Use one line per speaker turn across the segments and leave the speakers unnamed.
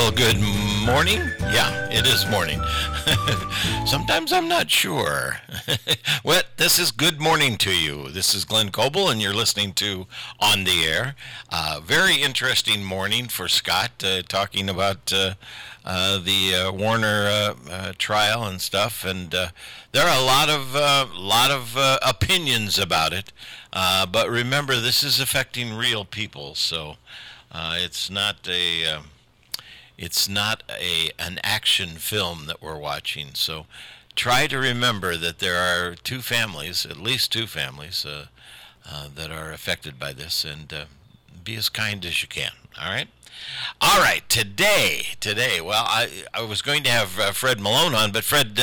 Well, good morning. Yeah, it is morning. Sometimes I'm not sure. Well, this is good morning to you. This is Glenn Coble, and you're listening to On the Air. Very interesting morning for Scott, talking about the Warner trial and stuff. And there are a lot of opinions about it. But remember, this is affecting real people, so it's not an action film that we're watching. So try to remember that there are two families, at least two families, that are affected by this, and be as kind as you can. All right? All right, today, well, I was going to have Fred Malone on, but Fred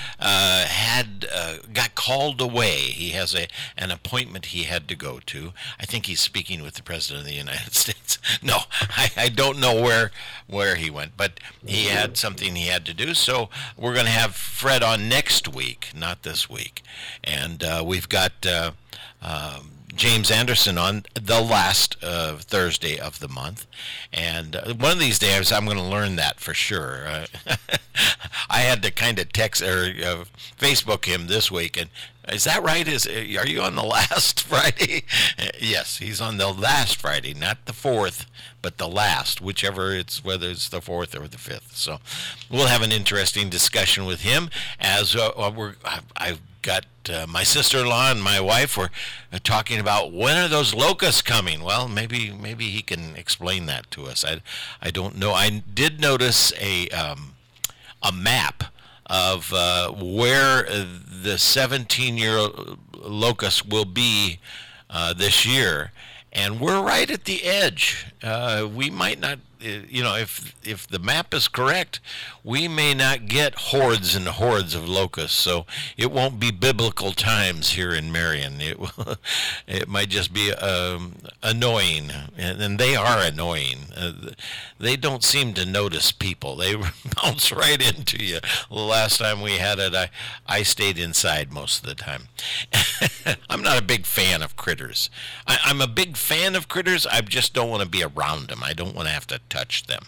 got called away. He has an appointment he had to go to. I think he's speaking with the President of the United States. No, I don't know where he went, but he had something he had to do, so we're going to have Fred on next week, not this week. And we've got James Anderson on the last Thursday of the month, and one of these days I'm going to learn that for sure. I had to kind of text or Facebook him this week, and is that right? Are you on the last Friday? Yes, he's on the last Friday, not the 4th, but the last, whether it's the 4th or the 5th. So we'll have an interesting discussion with him as I've got my sister-in-law and my wife were talking about when are those locusts coming. Well, maybe he can explain that to us. I don't know. I did notice a map of where the 17-year locust will be this year, and we're right at the edge. We might not, if the map is correct, we may not get hordes and hordes of locusts, so it won't be biblical times here in Marion. It might just be annoying, and they are annoying. They don't seem to notice people. They bounce right into you. The last time we had it, I stayed inside most of the time. I'm not a big fan of critters. I'm a big fan of critters. I just don't want to be around them. I don't want to have to touch them.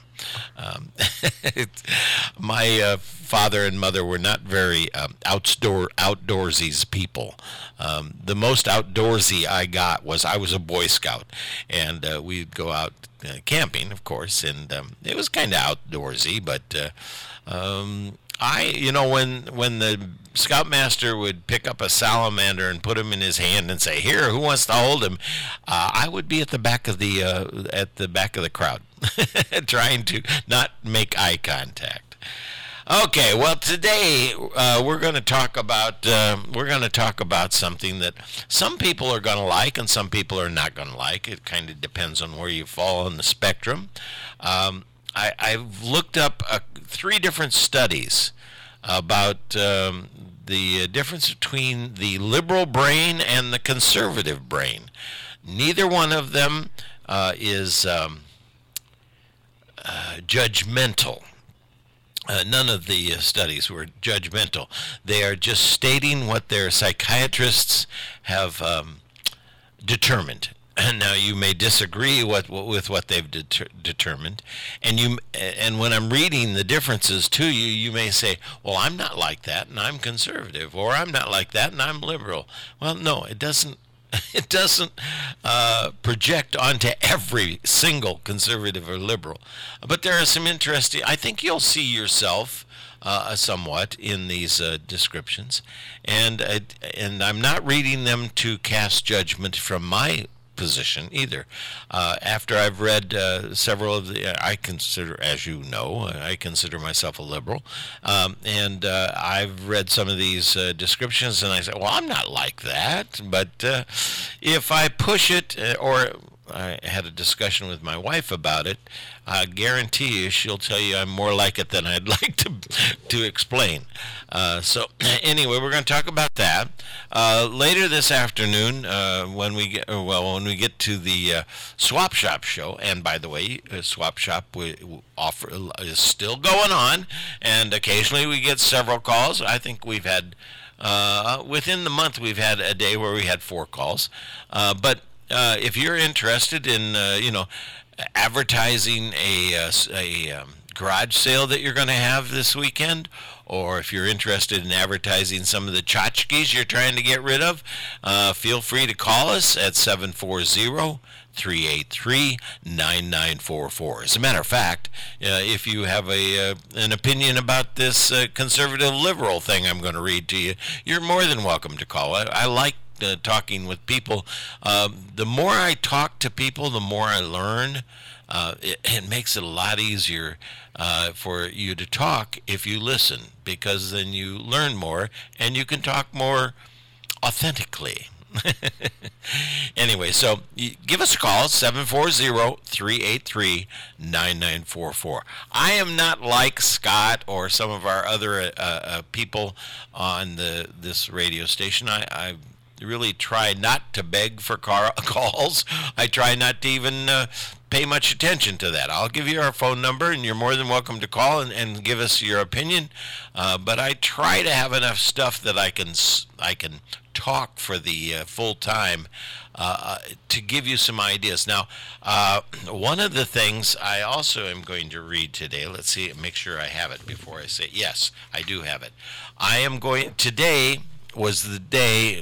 My father and mother were not very outdoorsy people. The most outdoorsy I got was I was a Boy Scout, and we'd go out camping, of course, and it was kind of outdoorsy, but when the scoutmaster would pick up a salamander and put him in his hand and say, "Here, who wants to hold him?" I would be at the back of the crowd, trying to not make eye contact. Okay, well, today we're going to talk about something that some people are going to like and some people are not going to like. It kind of depends on where you fall on the spectrum. I've looked up 3 different studies about the difference between the liberal brain and the conservative brain. Neither one of them is judgmental. None of the studies were judgmental. They are just stating what their psychiatrists have determined. Now, you may disagree with what they've determined, and when I'm reading the differences to you, you may say, "Well, I'm not like that, and I'm conservative," or "I'm not like that, and I'm liberal." Well, no, it doesn't. It doesn't project onto every single conservative or liberal. But there are some interesting. I think you'll see yourself somewhat in these descriptions, and I'm not reading them to cast judgment from my position either. After I've read several of I consider myself a liberal, and I've read some of these descriptions, and I say, well, I'm not like that, but if I push it, or I had a discussion with my wife about it, I guarantee you she'll tell you I'm more like it than I'd like to explain. So anyway, we're going to talk about that later this afternoon when we get to the Swap Shop show. And by the way, Swap Shop offer is still going on, and occasionally we get several calls. I think we've had within the month we've had a day where we had 4 calls, but if you're interested in, advertising a garage sale that you're going to have this weekend, or if you're interested in advertising some of the tchotchkes you're trying to get rid of, feel free to call us at 740-383-9944. As a matter of fact, if you have an opinion about this conservative liberal thing I'm going to read to you, you're more than welcome to call. I like talking with people. The more I talk to people, the more I learn. It makes it a lot easier for you to talk if you listen, because then you learn more and you can talk more authentically. Anyway, so give us a call, 740-383-9944. I am not like Scott or some of our other people on this radio station. I really try not to beg for calls. I try not to even pay much attention to that. I'll give you our phone number, and you're more than welcome to call and give us your opinion. But I try to have enough stuff that I can talk for the full time to give you some ideas. Now, one of the things I also am going to read today, let's see, make sure I have it before I say, yes, I do have it. Today was the day,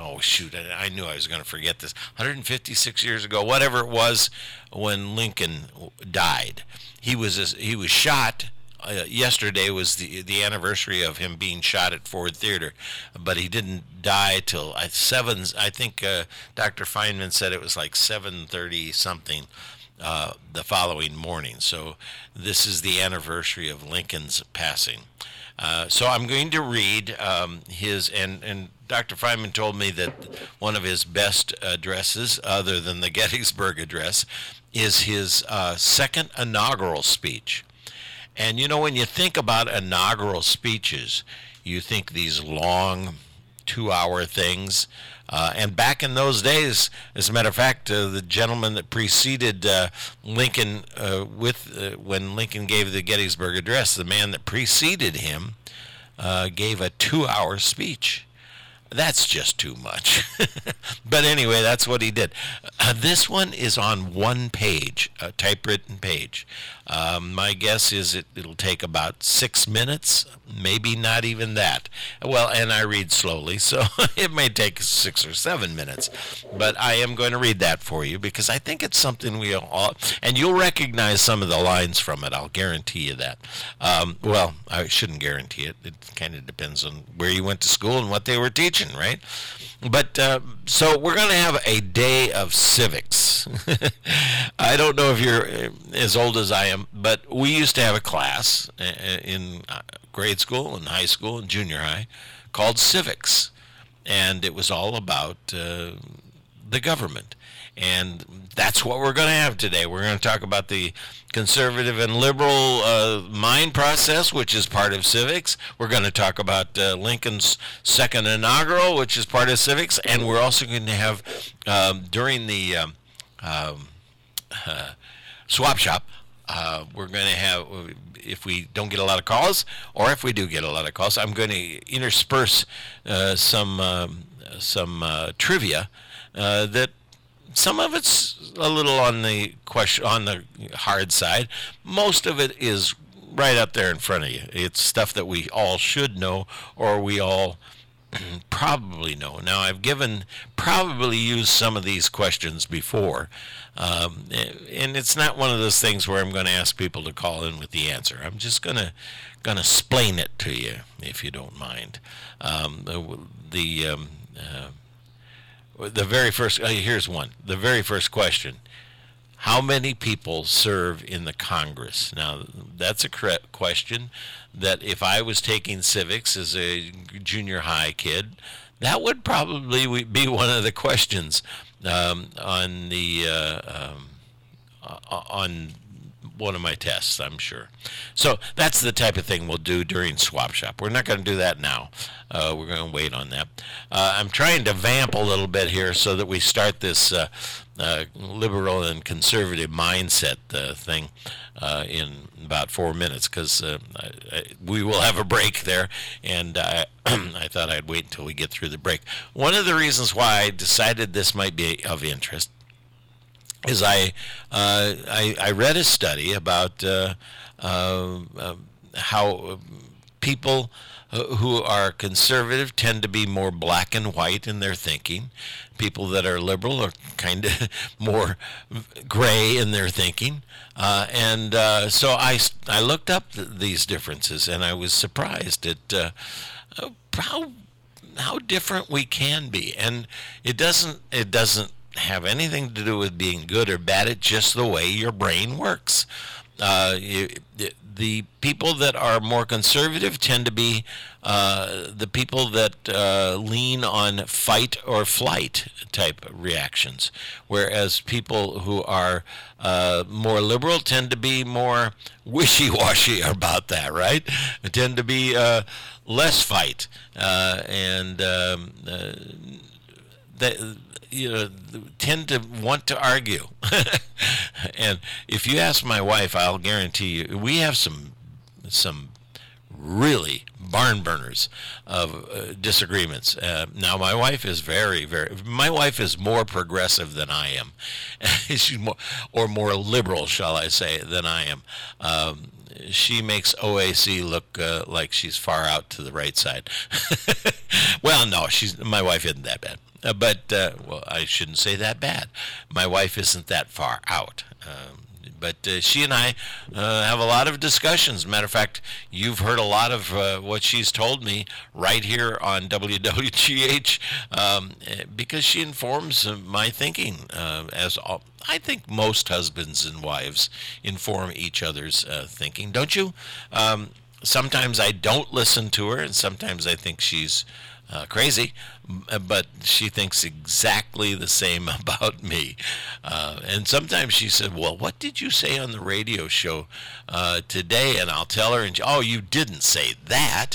I knew I was going to forget this, 156 years ago, whatever it was, when Lincoln died. He was shot. Yesterday was the anniversary of him being shot at Ford Theater, but he didn't die till 7. I think Dr. Feynman said it was like 7:30 something the following morning. So this is the anniversary of Lincoln's passing. So I'm going to read his, and Dr. Feynman told me that one of his best addresses, other than the Gettysburg Address, is his second inaugural speech. And when you think about inaugural speeches, you think these long 2-hour things. And back in those days, as a matter of fact, the gentleman that preceded Lincoln when Lincoln gave the Gettysburg Address, the man that preceded him gave a 2-hour speech. That's just too much. But anyway, that's what he did. This one is on one page, a typewritten page. My guess is it'll take about 6 minutes, maybe not even that. Well, and I read slowly, so it may take 6 or 7 minutes. But I am going to read that for you because I think it's something we all, and you'll recognize some of the lines from it. I'll guarantee you that. Well, I shouldn't guarantee it. It kind of depends on where you went to school and what they were teaching, right? But so we're going to have a day of civics. I don't know if you're as old as I am, but we used to have a class in grade school and high school and junior high called civics, and it was all about the government. And that's what we're going to have today. We're going to talk about the conservative and liberal mind process, which is part of civics. We're going to talk about Lincoln's second inaugural, which is part of civics. And we're also going to have, during the swap shop, we're going to have, if we don't get a lot of calls, or if we do get a lot of calls, I'm going to intersperse some trivia that some of it's a little on the hard side. Most of it is right up there in front of you. It's stuff that we all should know, or we all probably know. Now, I've probably used some of these questions before, and it's not one of those things where I'm going to ask people to call in with the answer. I'm just gonna explain it to you, if you don't mind. The very first, here's one. The very first question: how many people serve in the Congress? Now, that's a correct question that if I was taking civics as a junior high kid, that would probably be one of the questions on one of my tests, I'm sure. So that's the type of thing we'll do during Swap Shop. We're not going to do that now. We're going to wait on that. I'm trying to vamp a little bit here so that we start this liberal and conservative mindset thing in about 4 minutes, because we will have a break there, and I thought I'd wait until we get through the break. One of the reasons why I decided this might be of interest is I read a study about how people who are conservative tend to be more black and white in their thinking. People that are liberal are kind of more gray in their thinking. So I looked up these differences, and I was surprised at how different we can be. And it doesn't have anything to do with being good or bad. It's just the way your brain works. The people that are more conservative tend to be the people that lean on fight or flight type reactions, whereas people who are more liberal tend to be more wishy-washy about that, right? They tend to be less fight and that tend to want to argue. And if you ask my wife, I'll guarantee you we have some really barn burners of disagreements. Now my wife is my wife is more progressive than I am. She's more liberal, shall I say, than I am. She makes OAC look like she's far out to the right side. Well, no, my wife isn't that bad. Well, I shouldn't say that bad. My wife isn't that far out. But she and I have a lot of discussions. Matter of fact, you've heard a lot of what she's told me right here on WWGH because she informs my thinking, I think most husbands and wives inform each other's thinking, don't you? Sometimes I don't listen to her, and sometimes I think she's crazy, but she thinks exactly the same about me. And sometimes she said, well, what did you say on the radio show today? And I'll tell her, and oh, you didn't say that.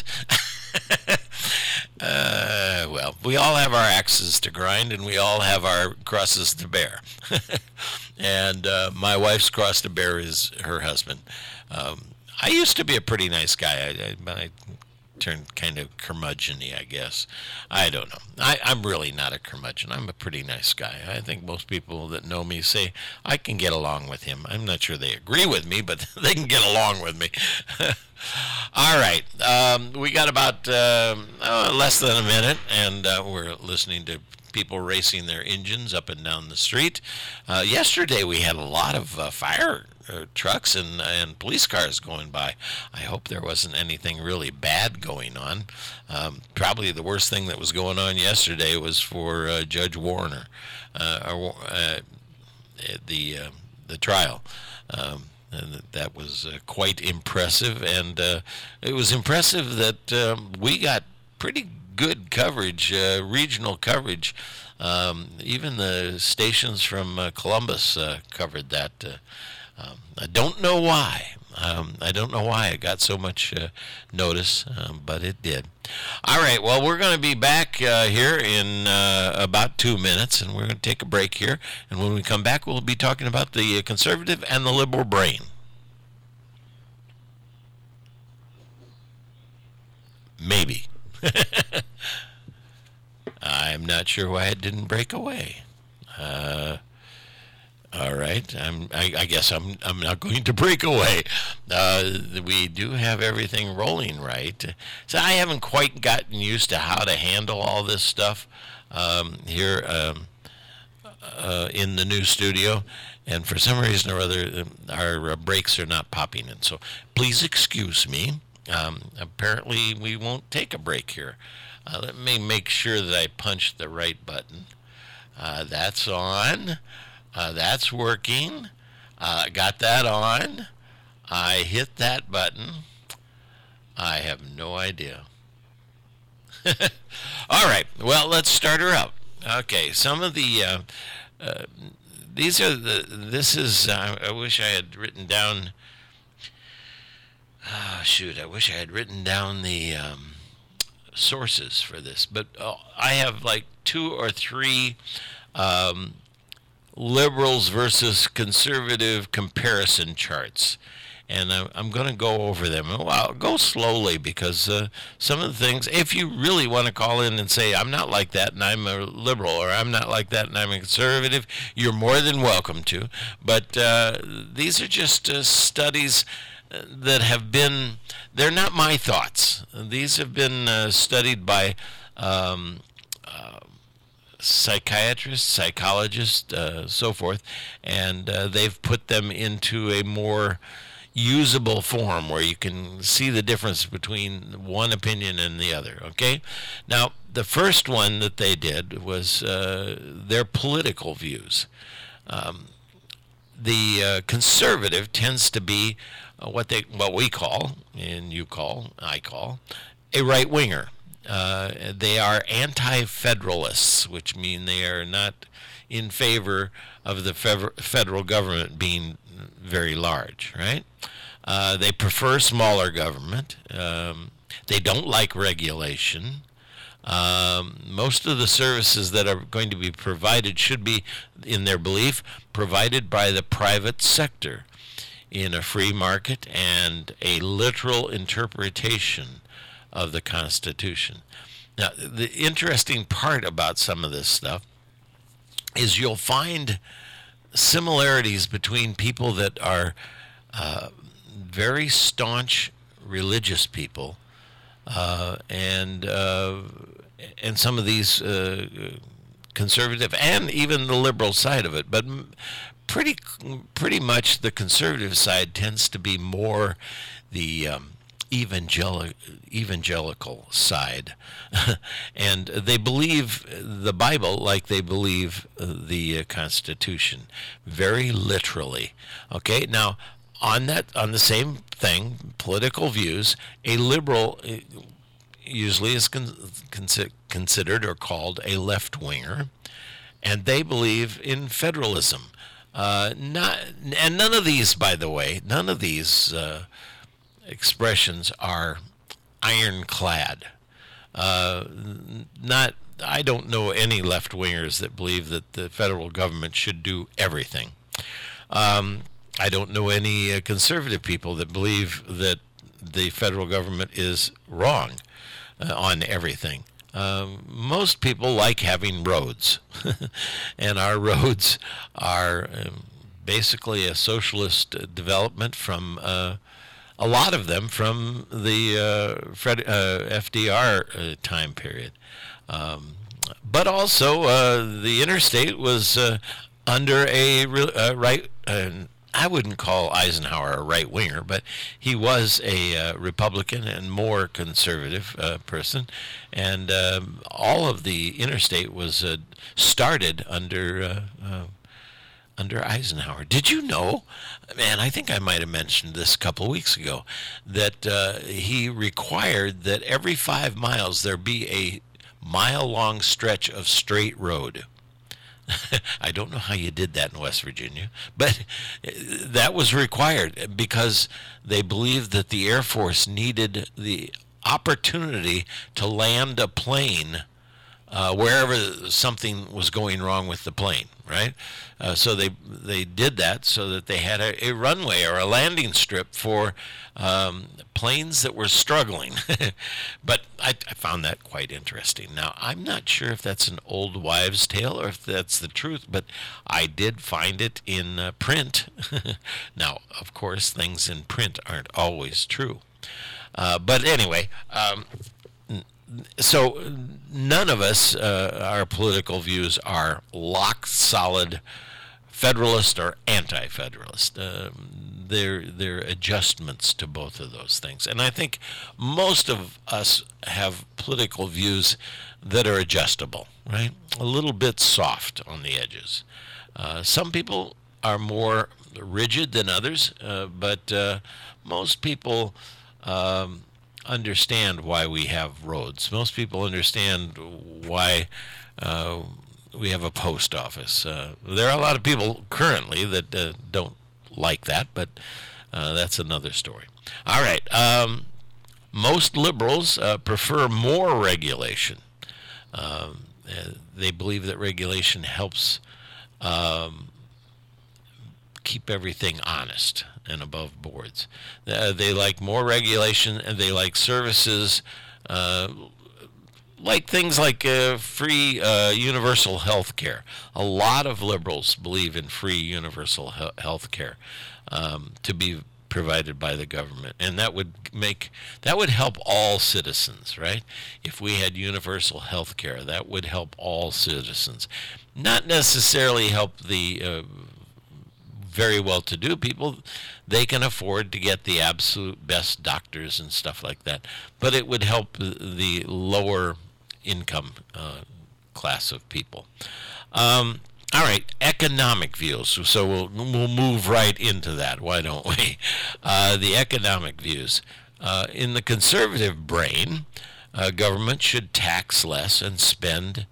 Well, we all have our axes to grind, and we all have our crosses to bear. And my wife's cross to bear is her husband. I used to be a pretty nice guy. I turned kind of curmudgeon-y, I guess. I don't know. I'm really not a curmudgeon. I'm a pretty nice guy. I think most people that know me say I can get along with him. I'm not sure they agree with me, but they can get along with me. All right. We got about less than a minute, and we're listening to people racing their engines up and down the street. Yesterday we had a lot of fire trucks and police cars going by. I hope there wasn't anything really bad going on. Probably the worst thing that was going on yesterday was for Judge Warner, the trial. And that was quite impressive, and it was impressive that we got pretty good coverage, regional coverage. Even the stations from Columbus covered that. I don't know why. I don't know why it got so much notice, but it did. All right, well, we're going to be back here in about 2 minutes, and we're going to take a break here. And when we come back, we'll be talking about the conservative and the liberal brain. Maybe. I'm not sure why it didn't break away. All right, I guess I'm not going to break away. We do have everything rolling right. So I haven't quite gotten used to how to handle all this stuff here in the new studio. And for some reason or other, our breaks are not popping in. So please excuse me. Apparently, we won't take a break here. Let me make sure that I punch the right button. That's on. That's working. Got that on. I hit that button. I have no idea. All right. Well, let's start her out. Okay. Some of the these are the. This is. I wish I had written down. Shoot! I wish I had written down the sources for this, but I have like 2 or 3. Liberals versus conservative comparison charts, and I'm going to go over them. Well, I'll go slowly because some of the things, if you really want to call in and say, I'm not like that and I'm a liberal, or I'm not like that and I'm a conservative, you're more than welcome to. But these are just studies that have been, they're not my thoughts. These have been studied by psychiatrists, psychologists, so forth, and they've put them into a more usable form where you can see the difference between one opinion and the other. Okay, now the first one that they did was their political views. The conservative tends to be what we call, and you call, I call, a right winger. They are anti-federalists, which mean they are not in favor of the federal government being very large, right? They prefer smaller government. They don't like regulation. Most of the services that are going to be provided should be, in their belief, provided by the private sector in a free market and a literal interpretation of the Constitution. Now, the interesting part about some of this stuff is you'll find similarities between people that are very staunch religious people and some of these conservative and even the liberal side of it, but pretty much the conservative side tends to be more the evangelical side, and they believe the Bible like they believe the Constitution, very literally. Okay, now on the same thing, political views, a liberal usually is considered or called a left-winger, and they believe in federalism. And none of these, by the way, expressions are ironclad. I don't know any left-wingers that believe that the federal government should do everything. I don't know any conservative people that believe that the federal government is wrong on everything. Most people like having roads, and our roads are basically a socialist development from a lot of them from the FDR time period. But also the interstate was under a right. I wouldn't call Eisenhower a right-winger, but he was a Republican and more conservative person. And all of the interstate was started under Eisenhower. Did you know, man, I think I might have mentioned this a couple of weeks ago, that he required that every 5 miles there be a mile-long stretch of straight road. I don't know how you did that in West Virginia, but that was required because they believed that the Air Force needed the opportunity to land a plane wherever something was going wrong with the plane, right? So they did that so that they had a runway or a landing strip for planes that were struggling. But I found that quite interesting. Now, I'm not sure if that's an old wives' tale or if that's the truth, but I did find it in print. Now, of course, things in print aren't always true. But anyway, so none of us, our political views are lock solid federalist or anti-federalist. They're adjustments to both of those things. And I think most of us have political views that are adjustable, right? A little bit soft on the edges. Some people are more rigid than others, but most people understand why we have roads. Most people understand why we have a post office. There are a lot of people currently that don't like that, but that's another story. All right. Most liberals prefer more regulation. They believe that regulation helps keep everything honest and above boards. They like more regulation, and they like services like things like free universal health care. A lot of liberals believe in free universal health care to be provided by the government, and that would help all citizens, right? If we had universal health care, that would help all citizens, not necessarily help the very well-to-do people. They can afford to get the absolute best doctors and stuff like that, but it would help the lower income class of people. All right, economic views. So we'll move right into that. Why don't we? The economic views. In the conservative brain, government should tax less and spend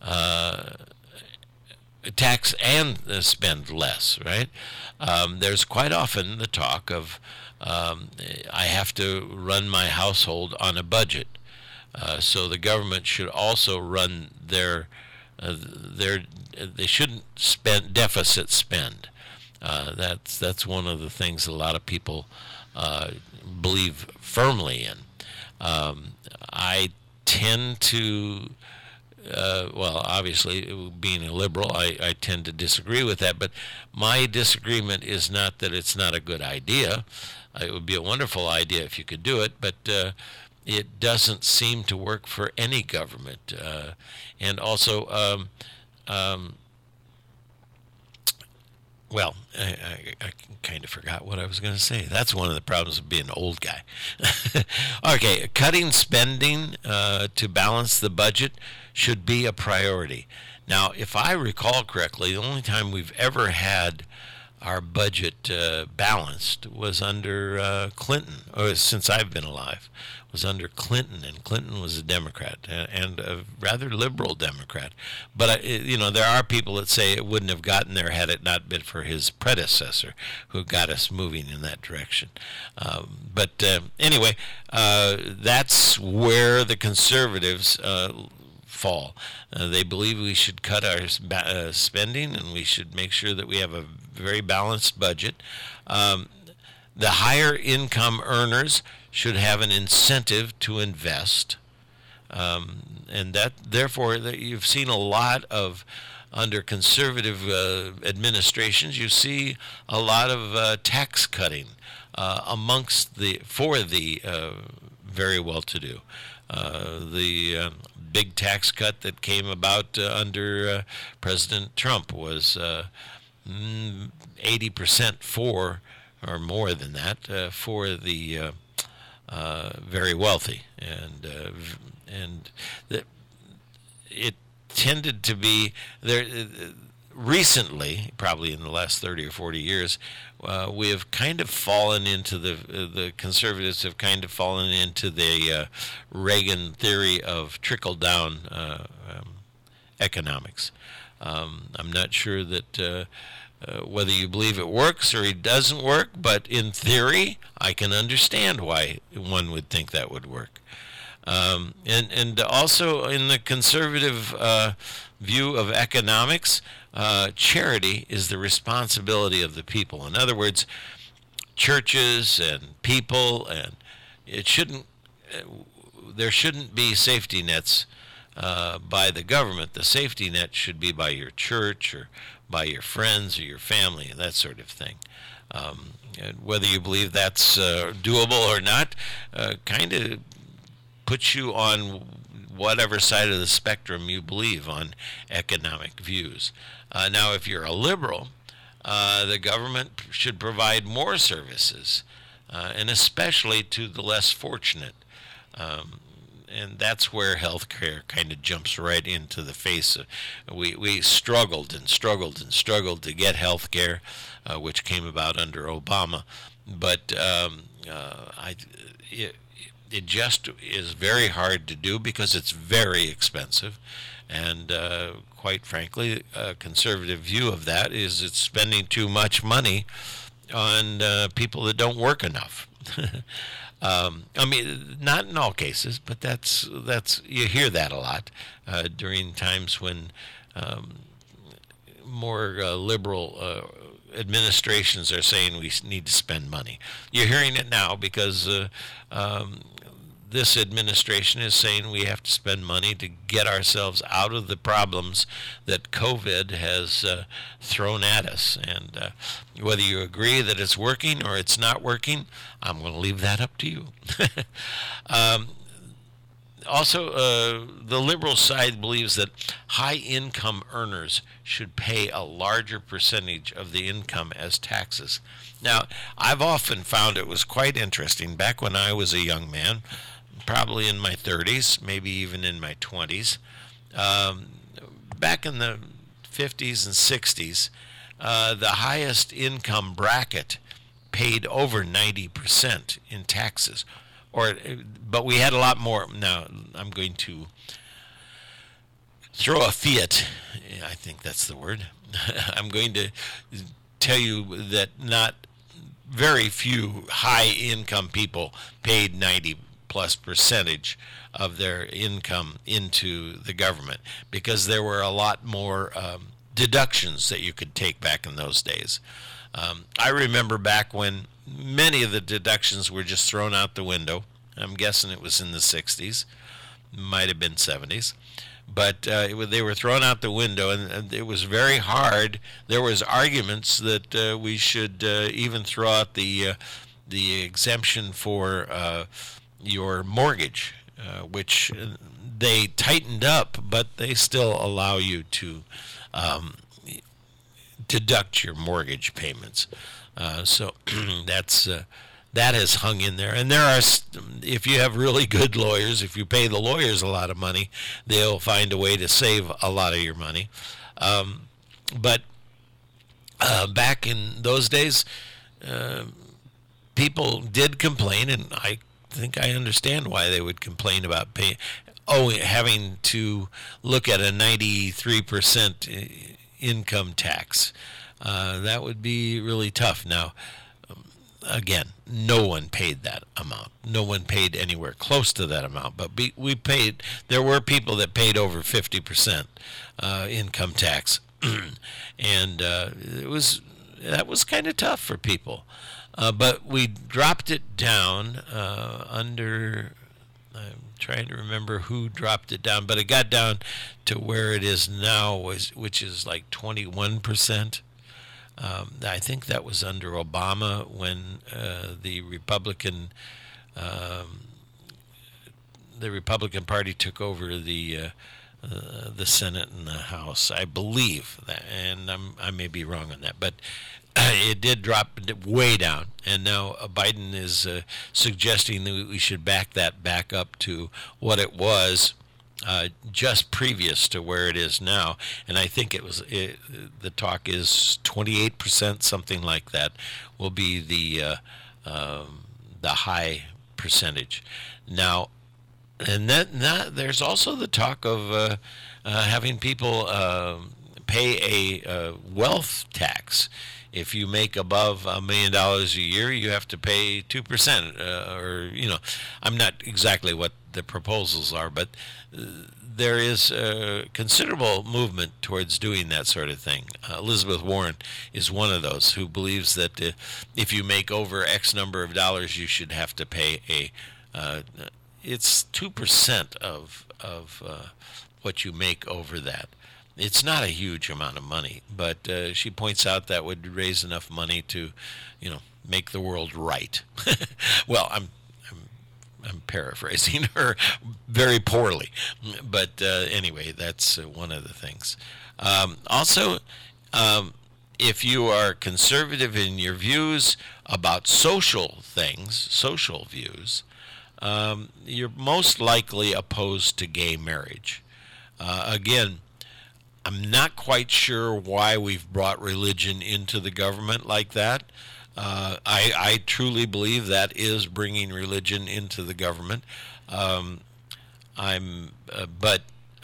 tax and spend less. Right? There's quite often the talk of I have to run my household on a budget. So the government should also run they shouldn't deficit spend. That's one of the things a lot of people believe firmly in. I tend to, well, obviously, being a liberal, I tend to disagree with that, but my disagreement is not that it's not a good idea. It would be a wonderful idea if you could do it, but it doesn't seem to work for any government. And also, well, I kind of forgot what I was going to say. That's one of the problems of being an old guy. Okay, cutting spending to balance the budget should be a priority. Now, if I recall correctly, the only time we've ever had our budget balanced was under Clinton, or since I've been alive, was under Clinton, and Clinton was a Democrat and a rather liberal Democrat. But there are people that say it wouldn't have gotten there had it not been for his predecessor, who got us moving in that direction. But anyway, that's where the conservatives fall. They believe we should cut our spending, and we should make sure that we have a very balanced budget. The higher income earners should have an incentive to invest, and that therefore you've seen a lot of, under conservative administrations, you see a lot of tax cutting for the very well-to-do. The big tax cut that came about under President Trump was 80% for, or more than that, for the very wealthy, and it tended to be there. Recently, probably in the last 30 or 40 years, we have kind of fallen into the conservatives have kind of fallen into the Reagan theory of trickle-down economics. I'm not sure that whether you believe it works or it doesn't work, but in theory, I can understand why one would think that would work. And also in the conservative view of economics, charity is the responsibility of the people. In other words, churches and people, and there shouldn't be safety nets by the government. The safety net should be by your church or by your friends or your family, and that sort of thing. And whether you believe that's doable or not, kind of puts you on whatever side of the spectrum you believe on economic views. Now, if you're a liberal, the government should provide more services, and especially to the less fortunate. And that's where health care kind of jumps right into the face of. We struggled and struggled and struggled to get health care, which came about under Obama. But it just is very hard to do because it's very expensive. And quite frankly, a conservative view of that is it's spending too much money on people that don't work enough. I mean, not in all cases, but that's you hear that a lot during times when more liberal administrations are saying we need to spend money. You're hearing it now because this administration is saying we have to spend money to get ourselves out of the problems that COVID has thrown at us. And whether you agree that it's working or it's not working, I'm going to leave that up to you. Also, the liberal side believes that high-income earners should pay a larger percentage of the income as taxes. Now, I've often found it was quite interesting. Back when I was a young man, probably in my 30s, maybe even in my 20s, back in the 50s and 60s, the highest income bracket paid over 90% in taxes. But we had a lot more. Now, I'm going to throw a fiat. I think that's the word. I'm going to tell you that not very few high-income people paid 90+ percentage of their income into the government, because there were a lot more deductions that you could take back in those days. I remember back when many of the deductions were just thrown out the window. I'm guessing it was in the 60s, might have been 70s. But they were thrown out the window, and it was very hard. There was arguments that we should even throw out the exemption for your mortgage, which they tightened up, but they still allow you to deduct your mortgage payments. So that has hung in there. And there are, if you have really good lawyers, if you pay the lawyers a lot of money, they'll find a way to save a lot of your money. But back in those days, people did complain, and I think I understand why they would complain about having to look at a 93% income tax. That would be really tough. Now, again, no one paid that amount. No one paid anywhere close to that amount. But we paid. There were people that paid over 50% income tax, and that was kind of tough for people. But we dropped it down under. I'm trying to remember who dropped it down, but it got down to where it is now, which is like 21%. I think that was under Obama when the Republican Party took over the Senate and the House. I believe that, and I may be wrong on that, but it did drop way down, and now Biden is suggesting that we should back that back up to what it was just previous to where it is now. And I think the talk is 28%, something like that, will be the high percentage. Now, and there's also the talk of having people pay a wealth tax. If you make above $1 million a year, you have to pay 2%, or I'm not exactly what the proposals are, but there is a considerable movement towards doing that sort of thing. Elizabeth Warren is one of those who believes that if you make over X number of dollars, you should have to pay it's 2% of what you make over that. It's not a huge amount of money, but she points out that would raise enough money to, make the world right. Well, I'm paraphrasing her very poorly, but anyway, that's one of the things. Also, if you are conservative in your views about social things, social views, you're most likely opposed to gay marriage. Again, I'm not quite sure why we've brought religion into the government like that. I truly believe that is bringing religion into the government. But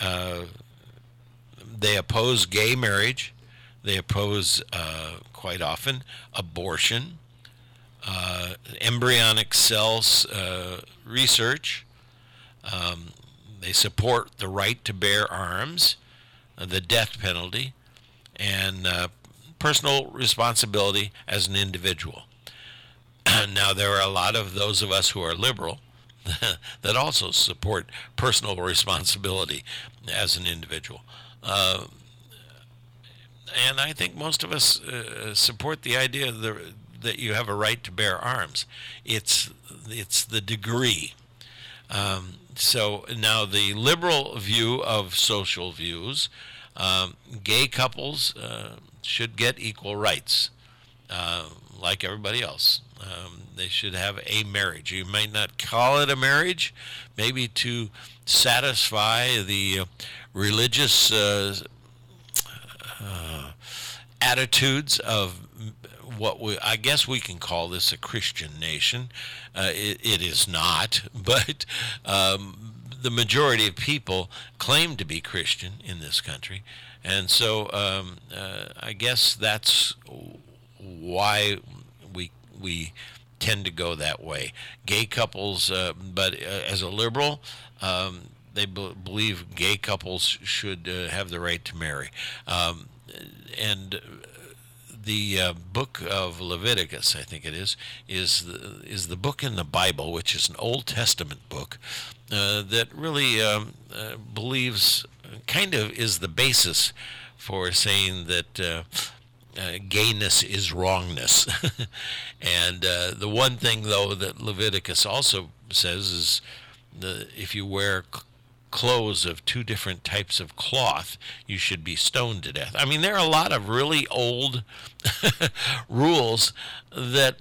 they oppose gay marriage. They oppose, quite often, abortion, embryonic cells research. They support the right to bear arms, the death penalty, and personal responsibility as an individual. Now, there are a lot of those of us who are liberal that also support personal responsibility as an individual. And I think most of us support the idea that you have a right to bear arms. It's the degree. So now the liberal view of social views, gay couples should get equal rights, like everybody else. They should have a marriage. You might not call it a marriage, maybe to satisfy the religious attitudes of I guess we can call this a Christian nation. It is not, but the majority of people claim to be Christian in this country, and so I guess that's why we tend to go that way. Gay couples, but as a liberal, they believe gay couples should have the right to marry, and the book of Leviticus, I think it is the book in the Bible, which is an Old Testament book that really believes, kind of is the basis for saying that gayness is wrongness. And the one thing, though, that Leviticus also says is if you wear clothes of two different types of cloth, you should be stoned to death. I mean, there are a lot of really old rules that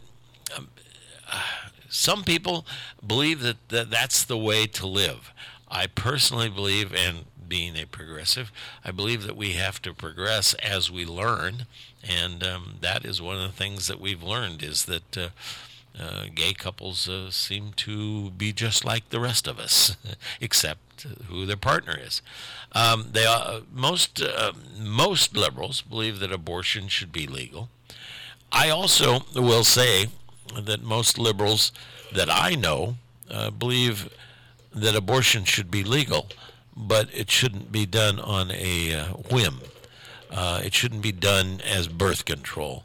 some people believe that that's the way to live. I personally believe, and being a progressive, I believe that we have to progress as we learn, and that is one of the things that we've learned, is that gay couples seem to be just like the rest of us, except who their partner is. Most liberals believe that abortion should be legal. I also will say that most liberals that I know believe that abortion should be legal, but it shouldn't be done on a whim. It shouldn't be done as birth control.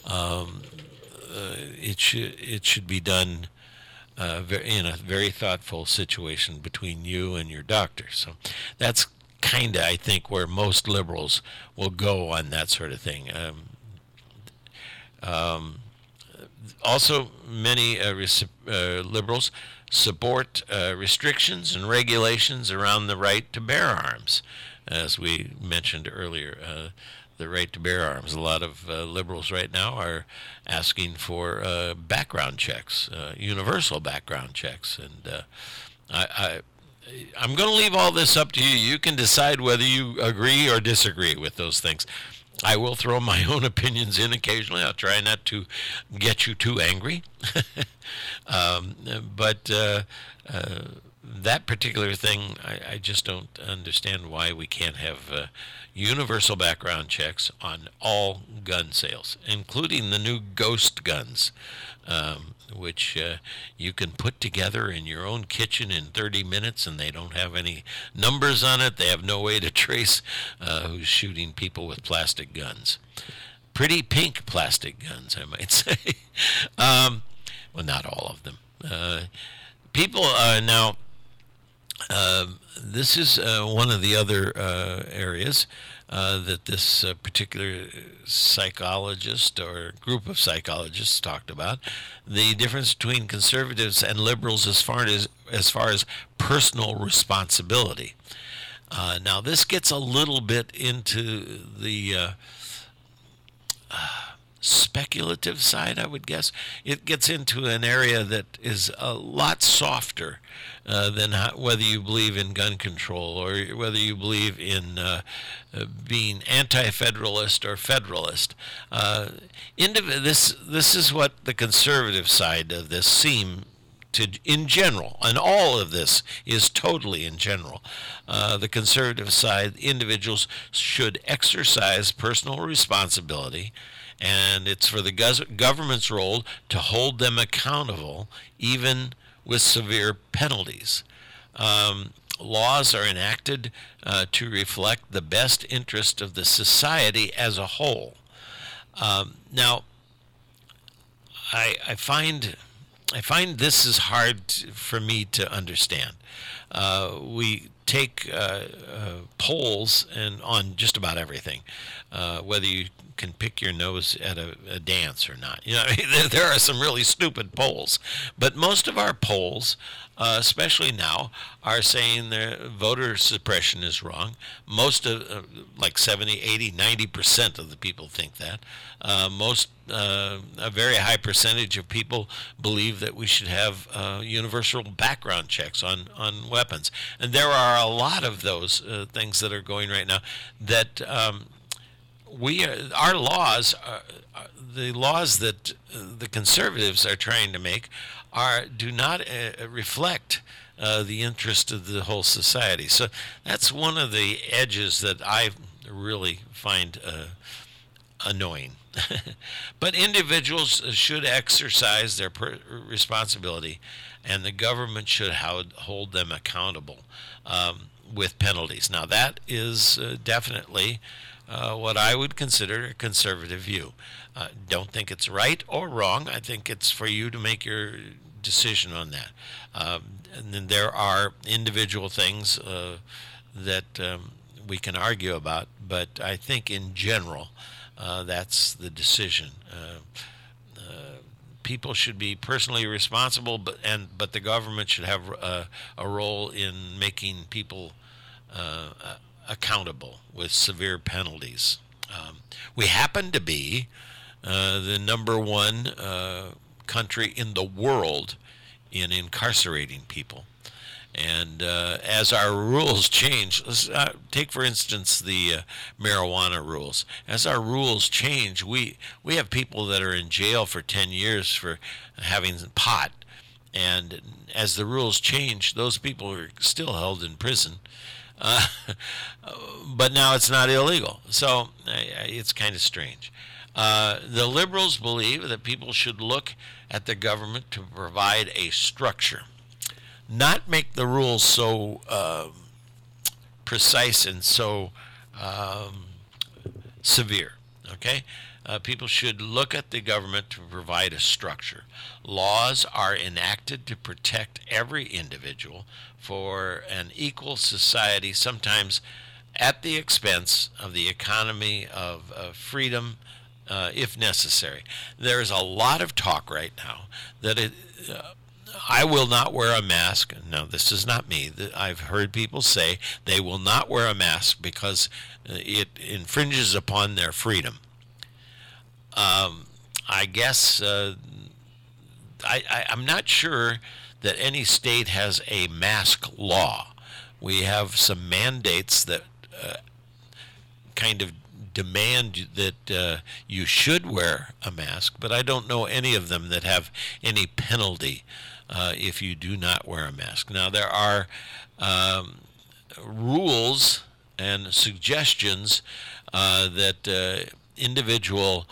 It should be done in a very thoughtful situation between you and your doctor. So that's kind of, I think, where most liberals will go on that sort of thing. Also, many liberals support restrictions and regulations around the right to bear arms, as we mentioned earlier. The right to bear arms. A lot of liberals right now are asking for background checks, universal background checks, and I'm going to leave all this up to you. You can decide whether you agree or disagree with those things. I will throw my own opinions in occasionally. I'll try not to get you too angry. But that particular thing, I just don't understand why we can't have universal background checks on all gun sales, including the new ghost guns, which you can put together in your own kitchen in 30 minutes, and they don't have any numbers on it. They have no way to trace who's shooting people with plastic guns. Pretty pink plastic guns, I might say. Well, not all of them. People now... this is one of the other areas that this particular psychologist or group of psychologists talked about, the difference between conservatives and liberals as far as personal responsibility. Now, this gets a little bit into the speculative side, I would guess. It gets into an area that is a lot softer than whether you believe in gun control or whether you believe in being anti-federalist or federalist. This is what the conservative side of this seem to, in general, and all of this is totally in general. The conservative side, individuals should exercise personal responsibility, and it's for the government's role to hold them accountable, even with severe penalties. Laws are enacted to reflect the best interest of the society as a whole. Now, I find I find this is hard for me to understand. We take polls and on just about everything, whether you can pick your nose at a dance or not. There are some really stupid polls, but most of our polls, especially now, are saying the voter suppression is wrong. Most of, like 70, 80, 90% of the people think that. A very high percentage of people believe that we should have universal background checks on weapons. And there are a lot of those things that are going right now that our laws, the laws that the conservatives are trying to make, do not reflect the interest of the whole society. So that's one of the edges that I really find annoying. But individuals should exercise their responsibility, and the government should hold them accountable with penalties. Now, that is definitely what I would consider a conservative view. Don't think it's right or wrong. I think it's for you to make your decision on that. And then there are individual things that we can argue about, but I think in general, that's the decision. People should be personally responsible, but the government should have a role in making people accountable with severe penalties. We happen to be the number one country in the world in incarcerating people. And as our rules change, let's take for instance the marijuana rules. As our rules change, we have people that are in jail for 10 years for having pot. And as the rules change, those people are still held in prison. But now it's not illegal. So it's kind of strange. The liberals believe that people should look at the government to provide a structure, not make the rules so precise and so severe. Okay? People should look at the government to provide a structure. Laws are enacted to protect every individual for an equal society, sometimes at the expense of the economy, of freedom, if necessary. There's a lot of talk right now that I will not wear a mask. Now, this is not me. I've heard people say they will not wear a mask because it infringes upon their freedom. I guess I'm not sure that any state has a mask law. We have some mandates that kind of demand that you should wear a mask, but I don't know any of them that have any penalty if you do not wear a mask. Now, there are rules and suggestions that individual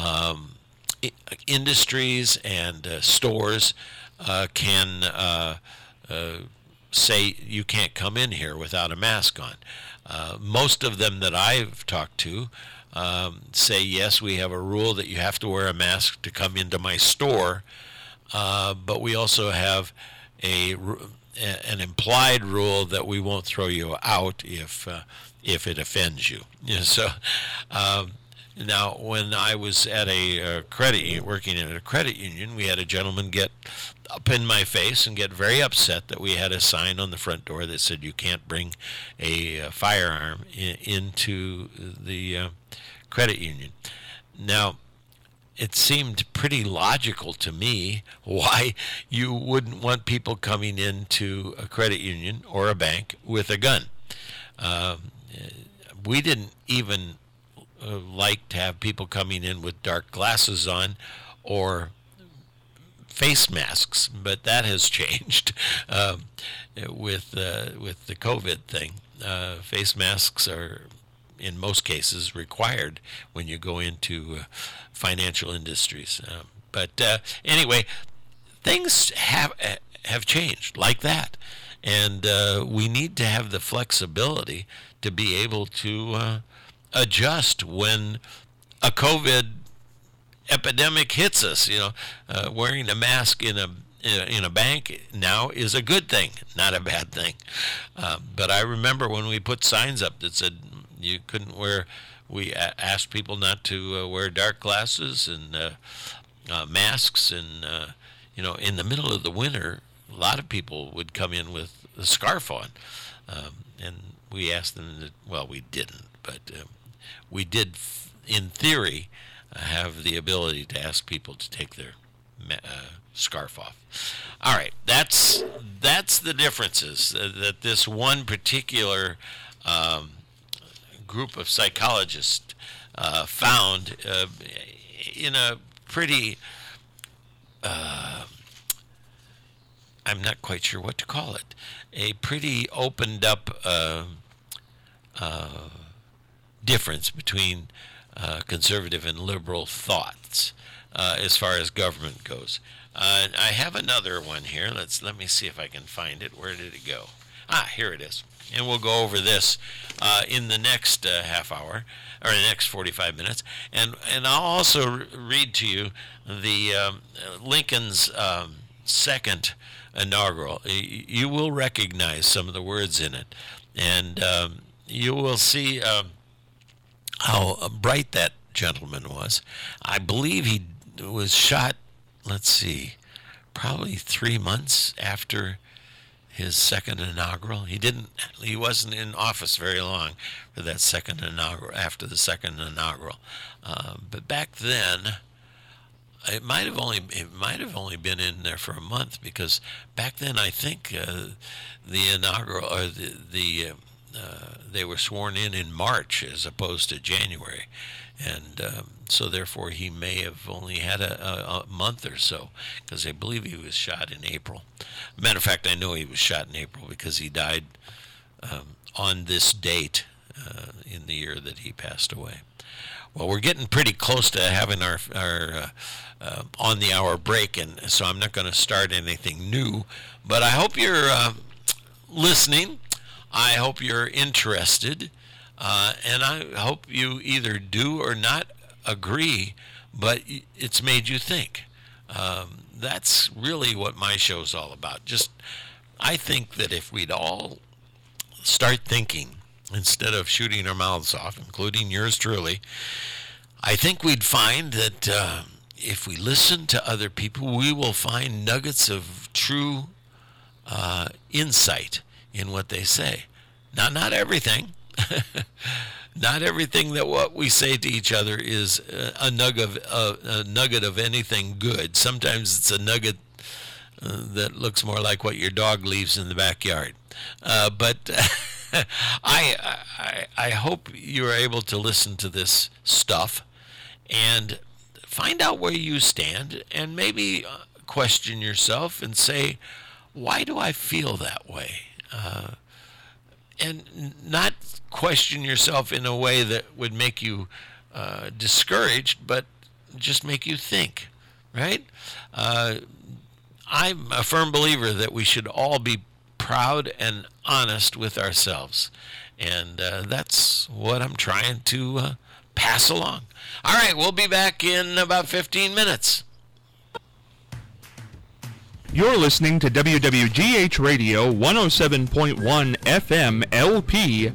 industries and stores can say you can't come in here without a mask on. Most of them that I've talked to say, yes, we have a rule that you have to wear a mask to come into my store, but we also have an implied rule that we won't throw you out if it offends you. So now, when I was at a working at a credit union, we had a gentleman get up in my face and get very upset that we had a sign on the front door that said you can't bring a firearm into the credit union. Now, it seemed pretty logical to me why you wouldn't want people coming into a credit union or a bank with a gun. We didn't even like to have people coming in with dark glasses on or face masks, but that has changed with the COVID thing. Face masks are, in most cases, required when you go into financial industries. But anyway, things have changed like that, and we need to have the flexibility to be able to adjust when a COVID epidemic hits us. Wearing a mask in in a bank now is a good thing, not a bad thing. But I remember when we put signs up that said you couldn't wear. We asked people not to wear dark glasses and masks, and in the middle of the winter, a lot of people would come in with a scarf on, and we asked them we didn't, but we did, in theory, have the ability to ask people to take their scarf off. All right, that's the differences that this one particular group of psychologists found in a pretty, I'm not quite sure what to call it, a pretty opened up difference between conservative and liberal thoughts as far as government goes. I have another one here. Let me see if I can find it. Where did it go? Here it is. And we'll go over this in the next half hour, or the next 45 minutes. And I'll also read to you the Lincoln's second inaugural. You will recognize some of the words in it. And you will see how bright that gentleman was. I believe he was shot, probably 3 months after his second inaugural. He wasn't in office very long for that second inaugural, after the second inaugural. But back then, it might have only been in there for a month, because back then I think the inaugural, or they were sworn in March as opposed to January, and so therefore he may have only had a month or so, because I believe he was shot in April. Matter of fact, I know he was shot in April because he died on this date in the year that he passed away. Well, we're getting pretty close to having our on the hour break, and so I'm not going to start anything new, but I hope you're listening. I hope you're interested, and I hope you either do or not agree, but it's made you think. That's really what my show's all about. I think that if we'd all start thinking instead of shooting our mouths off, including yours truly, I think we'd find that if we listen to other people, we will find nuggets of true insight in what they say. Not everything. Not everything that what we say to each other is a nugget of anything good. Sometimes it's a nugget that looks more like what your dog leaves in the backyard. But I hope you are able to listen to this stuff and find out where you stand, and maybe question yourself and say, why do I feel that way? And not question yourself in a way that would make you discouraged, but just make you think, right? I'm a firm believer that we should all be proud and honest with ourselves, and that's what I'm trying to pass along. All right, we'll be back in about 15 minutes.
You're listening to WWGH Radio 107.1 FM LP